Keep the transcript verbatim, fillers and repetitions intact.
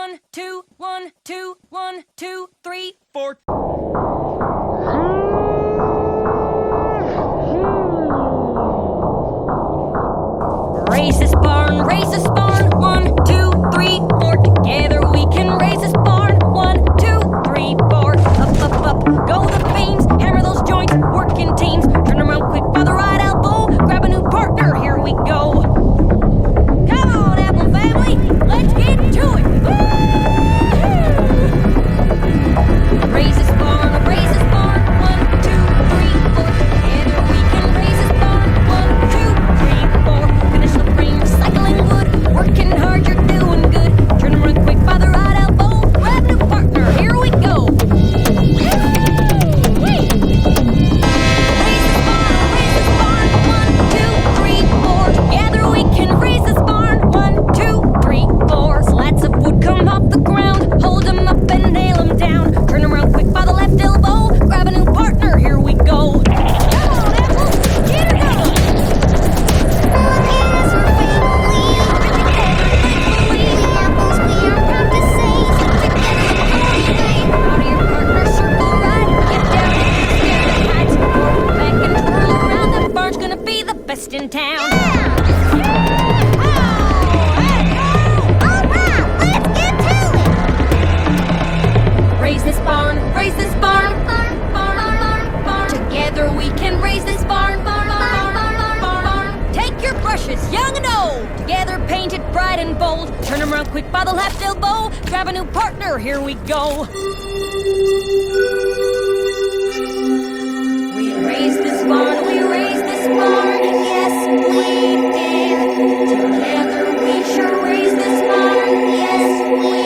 One, two, one, two, one, two, three, four. Raise this barn, raise this barn. One, two, three, four. Together we can raise this barn. One, two, three, four. Up, up, up, go the beams. Hammer those joints, work in teams. Turn around quick by the right elbow. Grab a new partner, here we go. Come on, Apple family, let's get to it. Woo-hoo! Raise this barn, raise this barn. One, two, three, four. Together we can raise this barn. One, two, three, four. Finish the frame, recycling wood. Working hard, you're doing good. Turn around quick by the right elbow. Grab a new partner, here we go. Raise this barn, raise this barn. One, two, three, four. Together we can raise this barn. One, two, three, four. Slats of wood come off the ground. Hold them up and nail them down. Turn around quick by the left elbow. Grab a new partner, here we go. Come on, Apple, get her going. Out of your partner, circle right. Get down, get the heights. Forward, back, and twirl around. That barn's gonna be the best in town. Raise this barn, raise this barn, barn, barn, barn, barn. Together we can raise this barn, barn, barn, barn, barn, barn. Take your brushes, young and old. Together paint it bright and bold. Turn them around quick by the left elbow. Grab a new partner, here we go. We raised this barn, we raised this barn. Yes, we did. Together we sure raised this barn. Yes, we